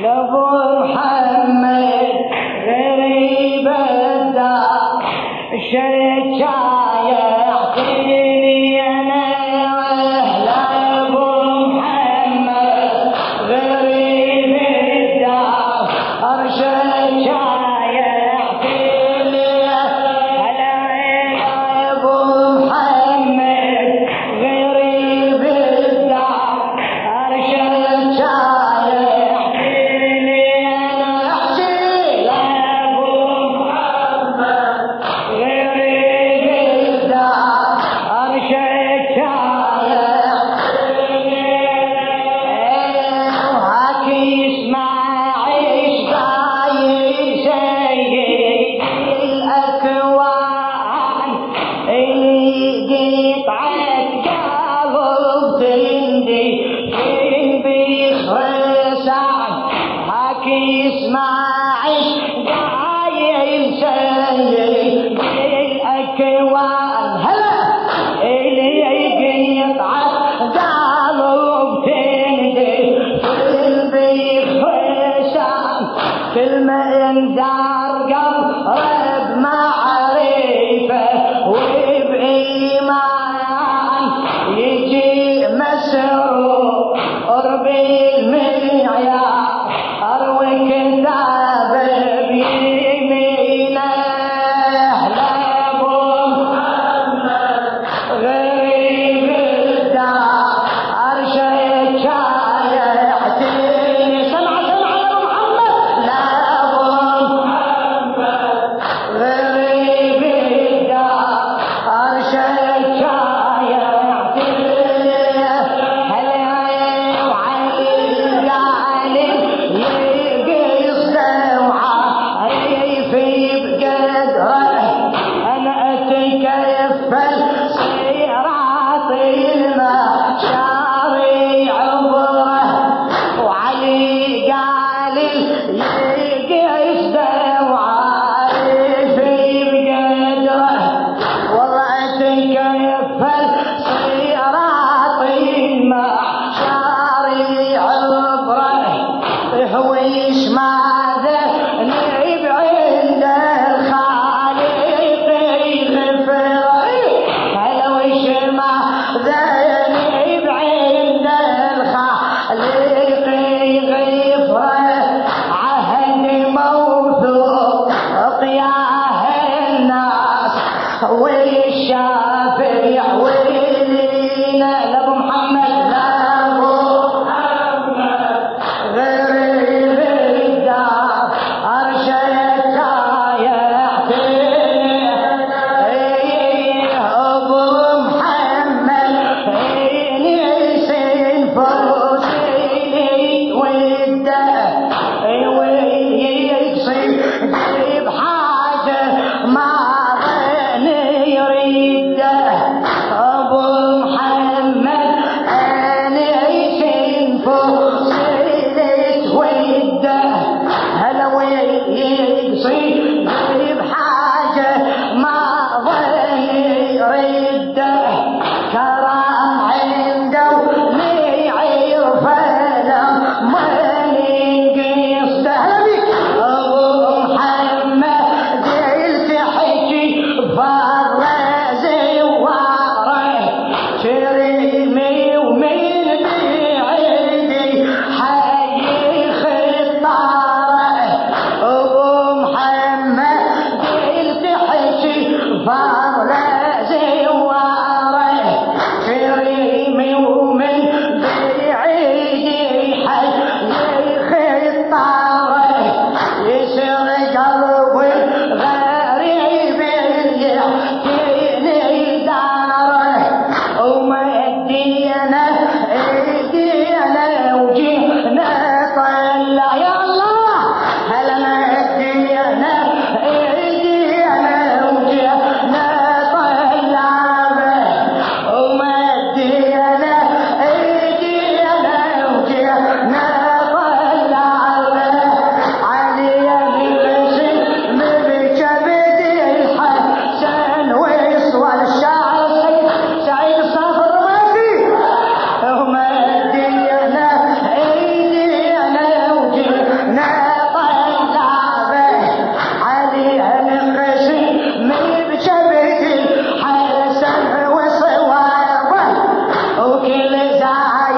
لابو محمد غريب الدار شجاية اعطيني انا لابو محمد غريب الدار شجاية اعطيني هلا لابو محمد غريب الدار شجاية كلمة اندار قرب معرفة وبإيمان يجي مسرور بالمعيار أروي كتاب بيمينه لابو محمد غريب الدار أرشد شايع اعتني سمع لابو محمد غريب الدار أرشد شايع اعتني هلا وعلي القالي يقصد وعارفي بقدره أنا أتكفل صراط المشاري عبره وعلي قالي يقصد وعارفي بقدره والله أتكفل صراط المشاري عبره هويش ماذا نعيب عند الخالق يغفره هلا وش ماذا نعيب عند الخالق يغفره عهد موثوق يا الناس والشافع ولينا لابو محمد غريب الدار أرشد شايع اعتني أبو محمد نسين فوزي وده ويقصد بحاجة ما ظن يريده أبو محمد نسين فوزي هلا ويقصد بحاجة ما ظن يرده كرام عنده ليعرف لما ينقصده هلا بيك أبو محمد يلتحكي فضل زواره كريمي ومن بعيدي حي خطاره أبو محمد يلتحكي فضل زواره كريمي ومن بعيدي حي خطاره يسر قلبي غريب يحكيني داره ومدينه جاي